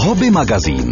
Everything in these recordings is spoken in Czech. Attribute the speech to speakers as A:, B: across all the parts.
A: Hobby magazín.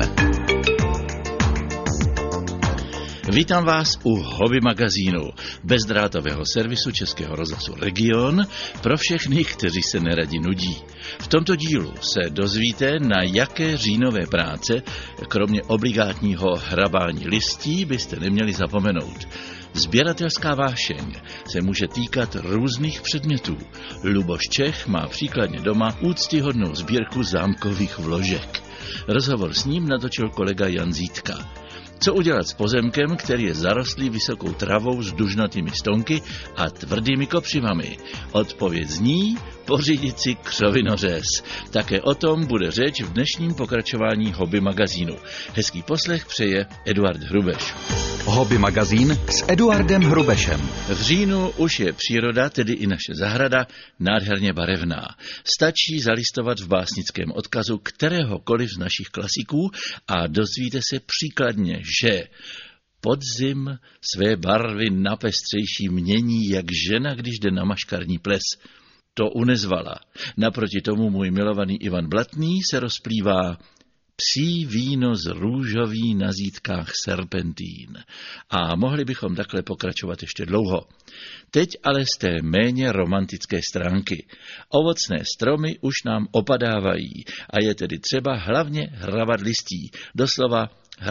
B: Vítám vás u Hobby magazínu, bezdrátového servisu Českého rozhlasu Region pro všechny, kteří se neradi nudí. V tomto dílu se dozvíte, na jaké říjnové práce, kromě obligátního hrabání listí, byste neměli zapomenout. Sběratelská vášeň se může týkat různých předmětů. Luboš Čech má příkladně doma úctyhodnou sbírku zámkových vložek. Rozhovor s ním natočil kolega Jan Zítka. Co udělat s pozemkem, který je zarostlý vysokou travou s dužnatými stonky a tvrdými kopřivami? Odpověď zní: pořídit si křovinořez. Také o tom bude řeč v dnešním pokračování Hobby magazínu. Hezký poslech přeje Eduard Hrubeš.
A: Hobby magazín s Eduardem Hrubešem.
B: V říjnu už je příroda, tedy i naše zahrada, nádherně barevná. Stačí zalistovat v básnickém odkazu kteréhokoliv z našich klasiků a dozvíte se příkladně, že podzim své barvy napestřejší mění, jak žena, když jde na maškarní ples. To unezvala. Naproti tomu můj milovaný Ivan Blatný se rozplývá: psí víno z růžový na zítkách serpentín. A mohli bychom takhle pokračovat ještě dlouho. Teď ale z té méně romantické stránky. Ovocné stromy už nám opadávají a je tedy třeba hlavně hrabat listí. Doslova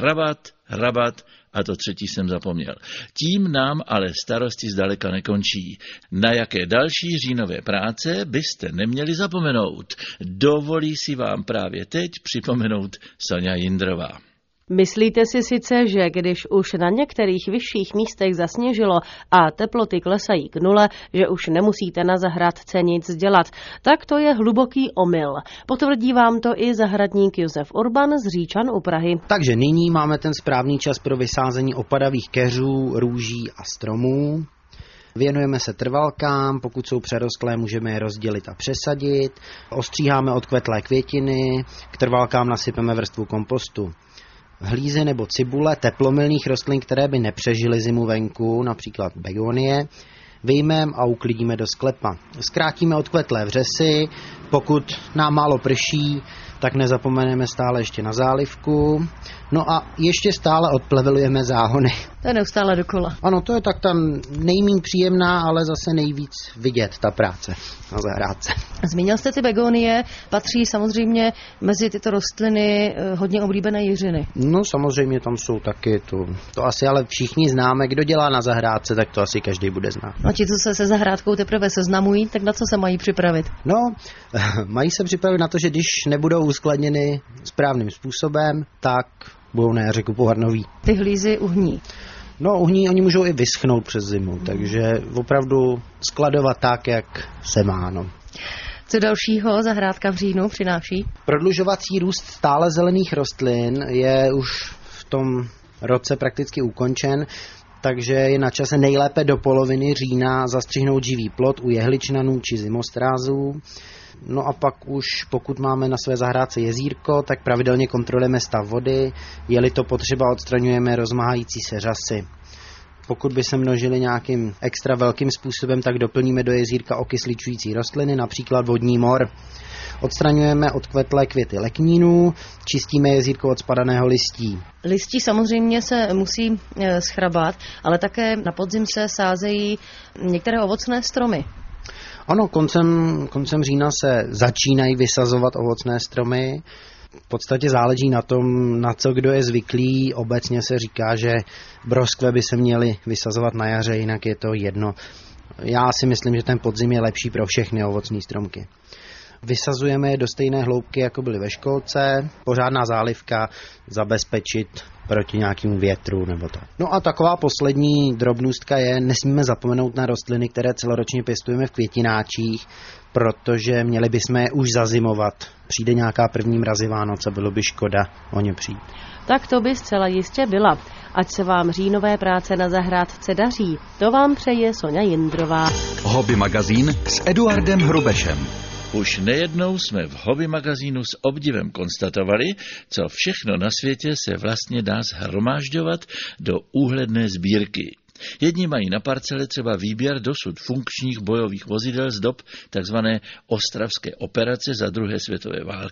B: hrabat, a to třetí jsem zapomněl. Tím nám ale starosti zdaleka nekončí. Na jaké další říjnové práce byste neměli zapomenout? Dovolí si vám právě teď připomenout Sonja Jindrová.
C: Myslíte si sice, že když už na některých vyšších místech zasněžilo a teploty klesají k nule, že už nemusíte na zahradce nic dělat, tak to je hluboký omyl. Potvrdí vám to i zahradník Josef Urban z Říčan u Prahy.
D: Takže nyní máme ten správný čas pro vysázení opadavých keřů, růží a stromů. Věnujeme se trvalkám, pokud jsou přerostlé, můžeme je rozdělit a přesadit. Ostříháme odkvetlé květiny, k trvalkám nasypeme vrstvu kompostu. Hlízy nebo cibule teplomilných rostlin, které by nepřežily zimu venku, například begonie, vyjmeme a uklidíme do sklepa. Zkrátíme odkvetlé vřesy, pokud nám málo prší, tak nezapomeneme stále ještě na zálivku. No a ještě stále odplevelujeme záhony.
C: To je neustále dokola.
D: Ano, to je tak tam nejméně příjemná, ale zase nejvíc vidět ta práce na zahrádce.
C: Zmínil jste ty begonie, patří samozřejmě mezi tyto rostliny hodně oblíbené jiřiny.
D: No samozřejmě tam jsou taky, to asi ale všichni známe, kdo dělá na zahrádce, tak to asi každý bude znát.
C: A ti, co se se zahrádkou teprve seznamují, tak na co se mají připravit?
D: No, mají se připravit na to, že když nebudou uskladněny správným způsobem, tak budou na jaře kupovat nový.
C: Ty hlízy uhní.
D: No, uhní, oni můžou i vyschnout přes zimu, takže opravdu skladovat tak, jak se má, no.
C: Co dalšího zahrádka v říjnu přináší?
D: Prodlužovací růst stále zelených rostlin je už v tom roce prakticky ukončen, takže je na čase nejlépe do poloviny října zastřihnout živý plot u jehličnanů či zimostrázů. No a pak už, pokud máme na své zahrádce jezírko, tak pravidelně kontrolujeme stav vody, je-li to potřeba, odstraňujeme rozmáhající se řasy. Pokud by se množily nějakým extra velkým způsobem, tak doplníme do jezírka okysličující rostliny, například vodní mor. Odstraňujeme odkvetlé květy leknínů, čistíme jezírko od spadaného listí.
C: Listí samozřejmě se musí schrabat, ale také na podzim se sázejí některé ovocné stromy.
D: Ano, koncem října se začínají vysazovat ovocné stromy. V podstatě záleží na tom, na co kdo je zvyklý. Obecně se říká, že broskve by se měly vysazovat na jaře, jinak je to jedno. Já si myslím, že ten podzim je lepší pro všechny ovocné stromky. Vysazujeme je do stejné hloubky, jako byly ve školce. Pořádná zálivka, zabezpečit proti nějakému větru nebo tak. No a taková poslední drobnůstka je, nesmíme zapomenout na rostliny, které celoročně pěstujeme v květináčích, protože měli bychom je už zazimovat. Přijde nějaká první mrazy Vánoce, bylo by škoda o ně přijít.
C: Tak to by zcela jistě byla. Ať se vám říjnové práce na zahrádce daří. To vám přeje Sonja Jindrová.
A: Hobby magazín s Eduardem Hrubešem.
B: Už nejednou jsme v Hobby magazínu s obdivem konstatovali, co všechno na světě se vlastně dá shromážďovat do úhledné sbírky. Jedni mají na parcele třeba výběr dosud funkčních bojových vozidel z dob tzv. Ostravské operace za druhé světové války,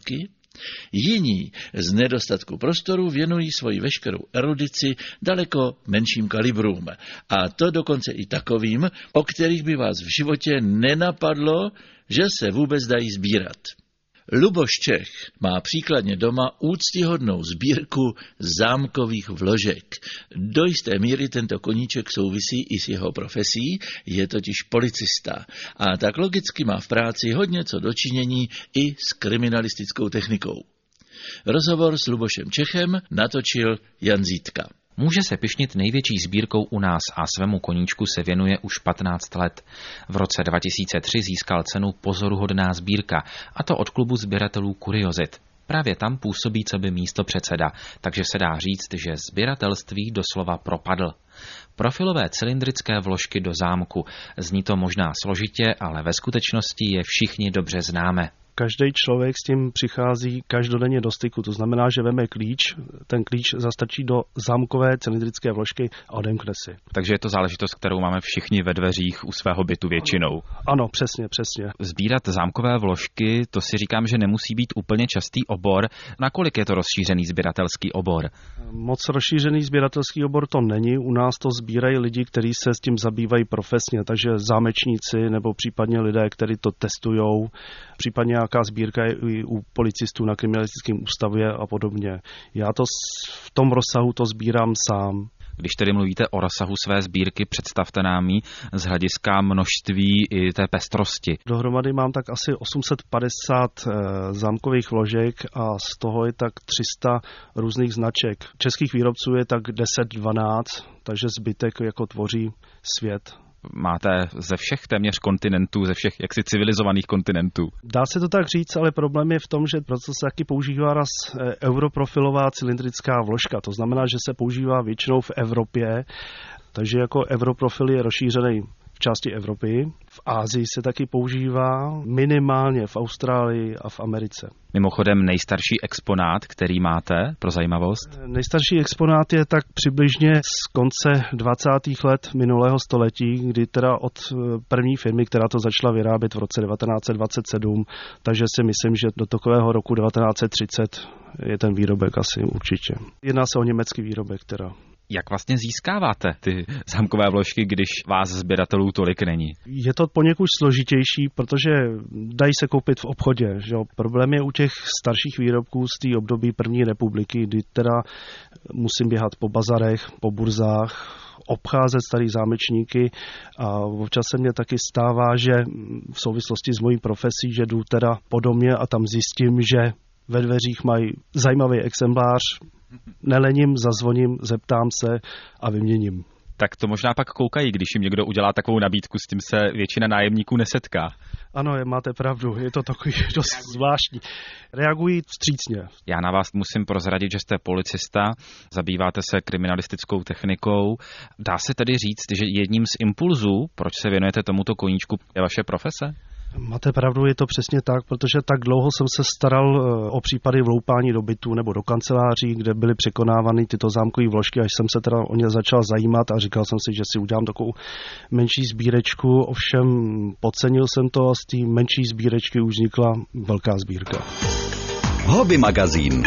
B: Jiní z nedostatku prostoru věnují svoji veškerou erudici daleko menším kalibrům. A to dokonce i takovým, o kterých by vás v životě nenapadlo, že se vůbec dají sbírat. Luboš Čech má příkladně doma úctyhodnou sbírku zámkových vložek. Do jisté míry tento koníček souvisí i s jeho profesí, je totiž policista a tak logicky má v práci hodně co dočinění i s kriminalistickou technikou. Rozhovor s Lubošem Čechem natočil Jan Zítka.
E: Může se pyšnit největší sbírkou u nás a svému koníčku se věnuje už 15 let. V roce 2003 získal cenu Pozoruhodná sbírka, a to od klubu sběratelů Kuriozit. Právě tam působí coby místopředseda, takže se dá říct, že sběratelství doslova propadl. Profilové cylindrické vložky do zámku. Zní to možná složitě, ale ve skutečnosti je všichni dobře známe.
F: Každý člověk s tím přichází každodenně do styku, to znamená, že veme klíč, ten klíč zastrčí do zámkové cylindrické vložky a odemkne si.
E: Takže je to záležitost, kterou máme všichni ve dveřích u svého bytu většinou.
F: Ano, přesně.
E: Sbírat zámkové vložky, to si říkám, že nemusí být úplně častý obor. Nakolik je to rozšířený sběratelský obor?
F: Moc rozšířený sběratelský obor to není, u nás to sbírají lidi, kteří se s tím zabývají profesně, takže zámečníci nebo případně lidé, kteří to testujou, případně nějaká sbírka je i u policistů na kriminalistickém ústavě a podobně. Já to v tom rozsahu to sbírám sám.
E: Když tedy mluvíte o rozsahu své sbírky, představte nám ji z hlediska množství i té pestrosti.
F: Dohromady mám tak asi 850 zámkových vložek a z toho je tak 300 různých značek. Českých výrobců je tak 10-12, takže zbytek jako tvoří svět.
E: Máte ze všech téměř kontinentů, ze všech jaksi civilizovaných kontinentů.
F: Dá se to tak říct, ale problém je v tom, že proto se taky používá europrofilová cylindrická vložka. To znamená, že se používá většinou v Evropě, takže jako europrofil je rozšířený v části Evropy. V Asii se taky používá, minimálně v Austrálii a v Americe.
E: Mimochodem nejstarší exponát, který máte, pro zajímavost?
F: Nejstarší exponát je tak přibližně z konce 20. let minulého století, kdy teda od první firmy, která to začala vyrábět v roce 1927, takže si myslím, že do takového roku 1930 je ten výrobek asi určitě. Jedná se o německý výrobek teda.
E: Jak vlastně získáváte ty zámkové vložky, když vás sběratelů tolik není?
F: Je to poněkud složitější, protože dají se koupit v obchodě. Že? Problém je u těch starších výrobků z té období první republiky, kdy teda musím běhat po bazarech, po burzách, obcházet starý zámečníky a občas se mně taky stává, že v souvislosti s mojí profesí, že jdu teda po domě a tam zjistím, že ve dveřích mají zajímavý exemplář, nelením, zazvoním, zeptám se a vyměním.
E: Tak to možná pak koukají, když jim někdo udělá takovou nabídku, s tím se většina nájemníků nesetká.
F: Ano, máte pravdu, je to takový dost zvláštní. Reagují vstřícně.
E: Já na vás musím prozradit, že jste policista, zabýváte se kriminalistickou technikou. Dá se tedy říct, že jedním z impulzů, proč se věnujete tomuto koníčku, je vaše profese?
F: Máte pravdu, je to přesně tak, protože tak dlouho jsem se staral o případy vloupání do bytů nebo do kanceláří, kde byly překonávány tyto zámkové vložky, až jsem se teda o ně začal zajímat a říkal jsem si, že si udělám takovou menší sbírečku, ovšem podcenil jsem to a z té menší sbírečky už vznikla velká sbírka.
A: Hobby magazín.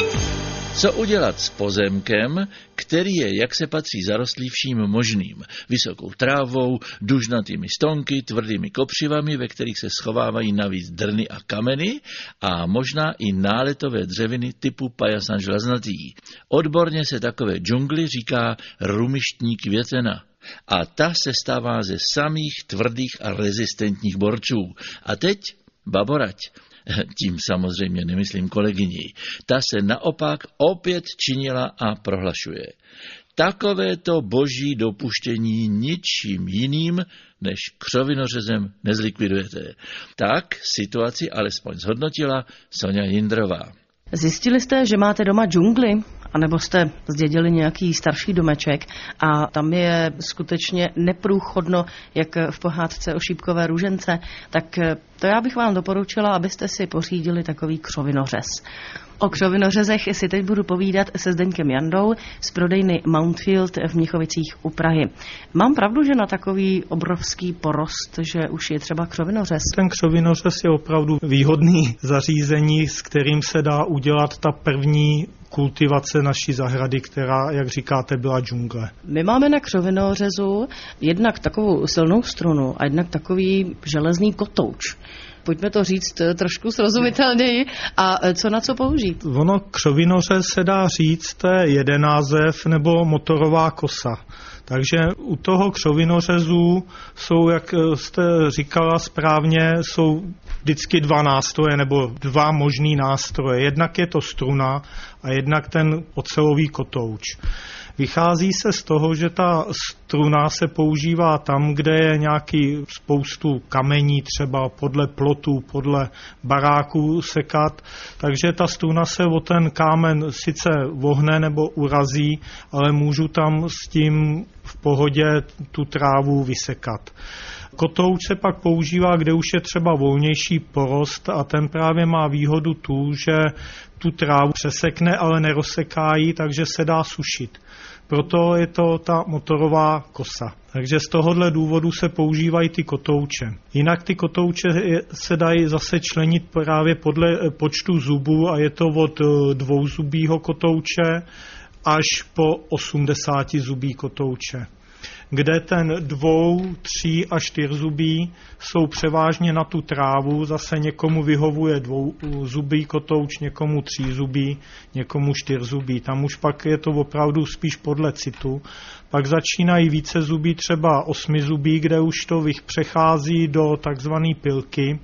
B: Co udělat s pozemkem, který je, jak se patří, zarostlý vším možným. Vysokou trávou, dužnatými stonky, tvrdými kopřivami, ve kterých se schovávají navíc drny a kameny a možná i náletové dřeviny typu pajasan žlaznatý. Odborně se takové džungli říká rumištní květena. A ta se stává ze samých tvrdých a rezistentních borců. A teď baborať. Tím samozřejmě nemyslím kolegyni. Ta se naopak opět činila a prohlašuje. Takovéto boží dopuštění ničím jiným než křovinořezem nezlikvidujete. Tak situaci alespoň zhodnotila Sonja Jindrová.
C: Zjistili jste, že máte doma džungli? A nebo jste zdědili nějaký starší domeček a tam je skutečně neprůchodno, jak v pohádce o šípkové růžence, tak to já bych vám doporučila, abyste si pořídili takový křovinořez. O křovinořezech si teď budu povídat se Zdeňkem Jandou z prodejny Mountfield v Mnichovicích u Prahy. Mám pravdu, že na takový obrovský porost, že už je třeba křovinořez?
G: Ten křovinořez je opravdu výhodný zařízení, s kterým se dá udělat ta první kultivace naší zahrady, která, jak říkáte, byla džungle.
C: My máme na křovinořezu jednak takovou silnou strunu a jednak takový železný kotouč. Pojďme to říct trošku srozumitelněji. A co na co použít?
G: Ono křovinořez se dá říct, to je jeden název, nebo motorová kosa. Takže u toho křovinořezu jsou, jak jste říkala správně, jsou vždycky dva nástroje nebo dva možný nástroje. Jednak je to struna a jednak ten ocelový kotouč. Vychází se z toho, že ta struna se používá tam, kde je nějaký spoustu kamení, třeba podle plotů, podle baráků sekat, takže ta struna se o ten kámen sice vohne nebo urazí, ale můžu tam s tím v pohodě tu trávu vysekat. Kotouč se pak používá, kde už je třeba volnější porost a ten právě má výhodu tu, že tu trávu přesekne, ale nerozseká ji, takže se dá sušit. Proto je to ta motorová kosa. Takže z tohohle důvodu se používají ty kotouče. Jinak ty kotouče se dají zase členit právě podle počtu zubů a je to od dvouzubího kotouče až po 80 zubí kotouče, kde ten 2, 3 a 4 zubí jsou převážně na tu trávu, zase někomu vyhovuje 2 zubí kotouč, někomu 3 zubí, někomu 4 zubí. Tam už pak je to opravdu spíš podle citu. Pak začínají více zubí, třeba 8 zubí, kde už to přechází do takzvané pilky.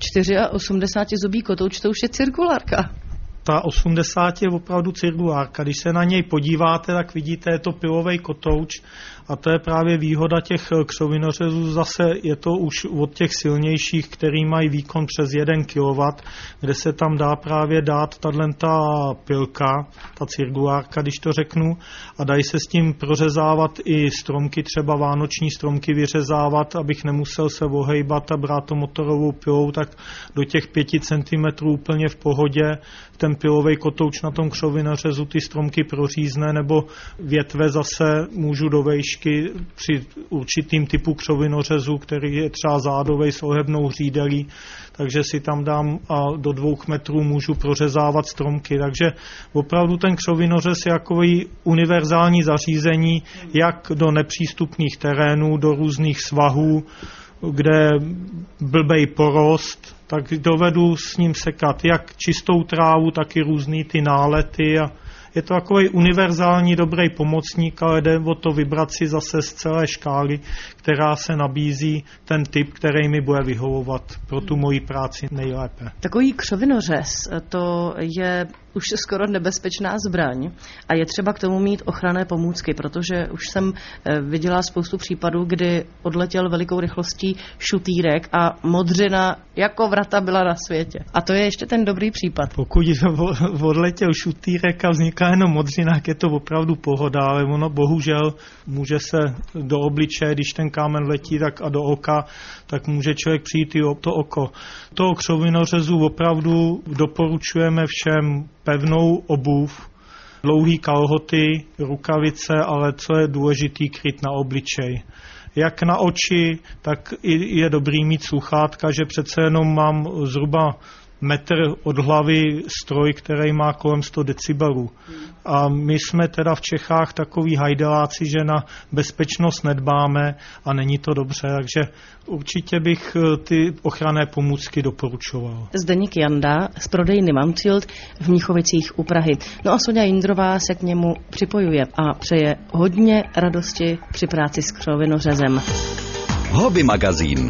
C: 84 zubí kotouč, to už je cirkulárka.
G: Ta 80 je opravdu cirkulárka. Když se na něj podíváte, tak vidíte, je to pilovej kotouč a to je právě výhoda těch křovinořezů. Zase je to už od těch silnějších, který mají výkon přes 1 kW, kde se tam dá právě dát ta pilka, ta cirkulárka, když to řeknu, a dají se s tím prořezávat i stromky, třeba vánoční stromky vyřezávat, abych nemusel se ohejbat a brát to motorovou pilou, tak do těch 5 cm úplně v pohodě ten pilovej kotouč na tom křovinořezu ty stromky prořízne, nebo větve zase můžu do vejšky při určitým typu křovinořezu, který je třeba zádovej s ohebnou hřídelí, takže si tam dám a do 2 metrů můžu prořezávat stromky. Takže opravdu ten křovinořez je takový univerzální zařízení, jak do nepřístupných terénů, do různých svahů, kde blbej porost, tak dovedu s ním sekat jak čistou trávu, tak i různý ty nálety a je to takový univerzální dobrý pomocník, ale jde o to vybrat si zase z celé škály, která se nabízí ten typ, který mi bude vyhovovat pro tu moji práci nejlépe.
C: Takový křovinořez, to je už skoro nebezpečná zbraň a je třeba k tomu mít ochranné pomůcky, protože už jsem viděla spoustu případů, kdy odletěl velikou rychlostí šutýrek a modřina jako vrata byla na světě. A to je ještě ten dobrý případ.
G: Pokud odletěl šutýrek a vzniká jenom modřina, je to opravdu pohoda, ale ono bohužel může se do obličeje, když ten kámen letí, tak a do oka, tak může člověk přijít i o to oko. Toho křovinořezu opravdu doporučujeme všem pevnou obuv, dlouhý kalhoty, rukavice, ale co je důležitý, kryt na obličej. Jak na oči, tak je dobrý mít sluchátka, že přece jenom mám zhruba metr od hlavy stroj, který má kolem 100 decibelů. A my jsme teda v Čechách takový hajdeláci, že na bezpečnost nedbáme a není to dobře, takže určitě bych ty ochranné pomůcky doporučoval.
C: Zdeněk Janda z prodejny Mountfield v Mnichovicích u Prahy. No a Soňa Jindrová se k němu připojuje a přeje hodně radosti při práci s křovinořezem.
A: Hobby magazín.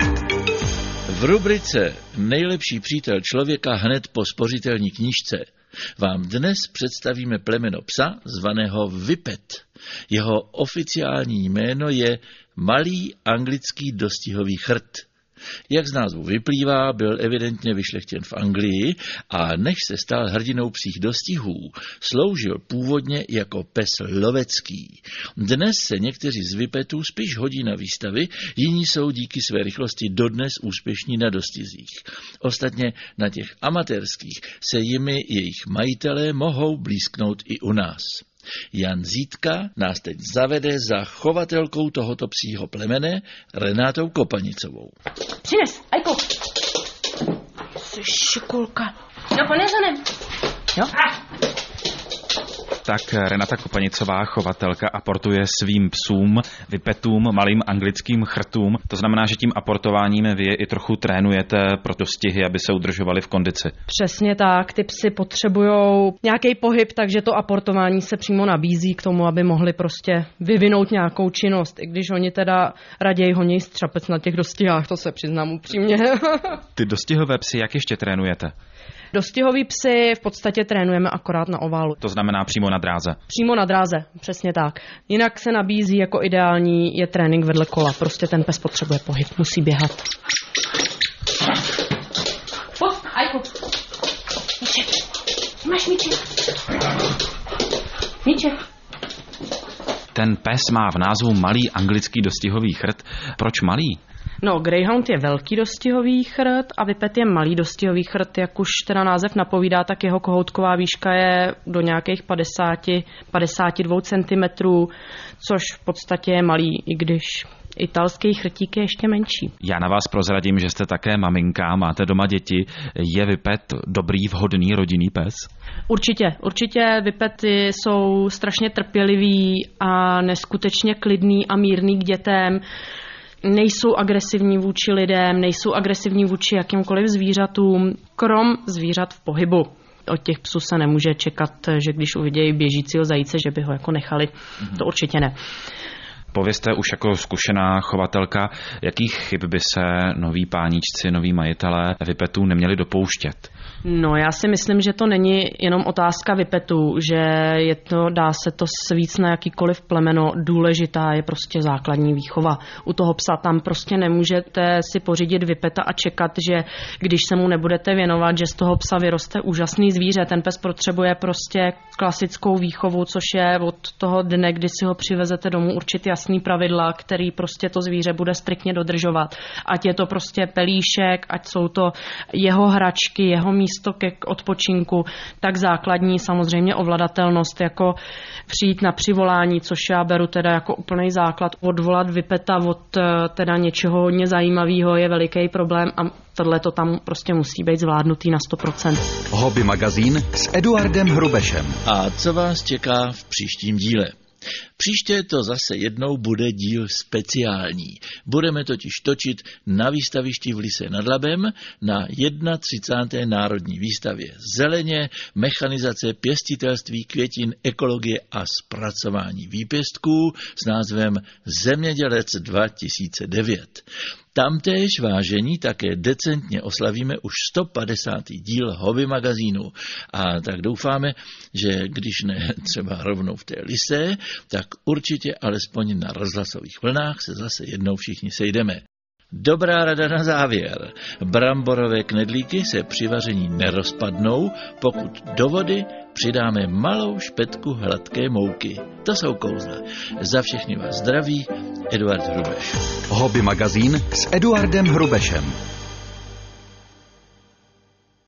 B: V rubrice Nejlepší přítel člověka hned po spořitelní knížce vám dnes představíme plemeno psa zvaného Whippet. Jeho oficiální jméno je malý anglický dostihový chrt. Jak z názvu vyplývá, byl evidentně vyšlechtěn v Anglii a než se stal hrdinou psích dostihů, sloužil původně jako pes lovecký. Dnes se někteří z Whippetů spíš hodí na výstavy, jiní jsou díky své rychlosti dodnes úspěšní na dostizích. Ostatně na těch amatérských se jimi jejich majitelé mohou blízknout i u nás. Jan Zítka nás teď zavede za chovatelkou tohoto psího plemene Renátou Kopanicovou.
H: Přines, Ajko. Jsi šikulka. No, ponesenem. Jo?
E: Tak Renata Kopanicová, chovatelka, aportuje svým psům, Whippetům, malým anglickým chrtům. To znamená, že tím aportováním vy je i trochu trénujete pro dostihy, aby se udržovali v kondici.
H: Přesně tak, ty psy potřebují nějaký pohyb, takže to aportování se přímo nabízí k tomu, aby mohli prostě vyvinout nějakou činnost, i když oni teda raději honí střapec na těch dostihách, to se přiznám upřímně.
E: Ty dostihové psy jak ještě trénujete?
H: Dostihový psy v podstatě trénujeme akorát na oválu.
E: To znamená přímo na dráze.
H: Přímo na dráze, přesně tak. Jinak se nabízí jako ideální je trénink vedle kola. Prostě ten pes potřebuje pohyb, musí běhat. Pojď, Ajku. Míček. Máš míček. Míček.
E: Ten pes má v názvu malý anglický dostihový chrt. Proč malý?
H: No, Greyhound je velký dostihový chrt a Whippet je malý dostihový chrt. Jak už teda název napovídá, tak jeho kohoutková výška je do nějakých 52 cm, což v podstatě je malý, i když italský chrtík je ještě menší.
E: Já na vás prozradím, že jste také maminka, máte doma děti. Je Whippet dobrý, vhodný rodinný pes?
H: Určitě Whippety jsou strašně trpěliví a neskutečně klidný a mírný k dětem. Nejsou agresivní vůči lidem, nejsou agresivní vůči jakýmkoliv zvířatům, krom zvířat v pohybu. Od těch psů se nemůže čekat, že když uvidějí běžícího zajíce, že by ho jako nechali. To určitě ne.
E: Povězte už jako zkušená chovatelka, jakých chyb by se noví páničci, noví majitelé Whippetů neměli dopouštět?
H: No, já si myslím, že to není jenom otázka Whippetů, že dá se to víc na jakýkoliv plemeno, důležitá je prostě základní výchova. U toho psa tam prostě nemůžete si pořídit Whippeta a čekat, že když se mu nebudete věnovat, že z toho psa vyroste úžasný zvíře. Ten pes potřebuje prostě klasickou výchovu, což je od toho dne, kdy si ho přivezete domů, určitě jasný pravidla, který prostě to zvíře bude striktně dodržovat. Ať je to prostě pelíšek, ať jsou to jeho hračky, jeho místo k odpočinku, tak základní samozřejmě ovladatelnost, jako přijít na přivolání, což já beru teda jako úplný základ. Odvolat Whippeta od teda něčeho hodně zajímavého je veliký problém a tohle to tam prostě musí být zvládnutý na 100%.
A: Hobby magazín s Eduardem Hrubešem.
B: A co vás čeká v příštím díle? Příště to zase jednou bude díl speciální. Budeme totiž točit na výstavišti v Lysé nad Labem na 31. národní výstavě zeleně, mechanizace, pěstitelství, květin, ekologie a zpracování výpěstků s názvem Zemědělec 2009. Tamtéž, vážení, také decentně oslavíme už 150. díl Hobby magazínu. A tak doufáme, že když ne třeba rovnou v té Lysé, tak určitě alespoň na rozhlasových vlnách se zase jednou všichni sejdeme. Dobrá rada na závěr. Bramborové knedlíky se při vaření nerozpadnou, pokud do vody přidáme malou špetku hladké mouky. To jsou kouzla. Za všechny vás zdraví Eduard Hrubeš.
A: Hobby magazín s Eduardem Hrubešem.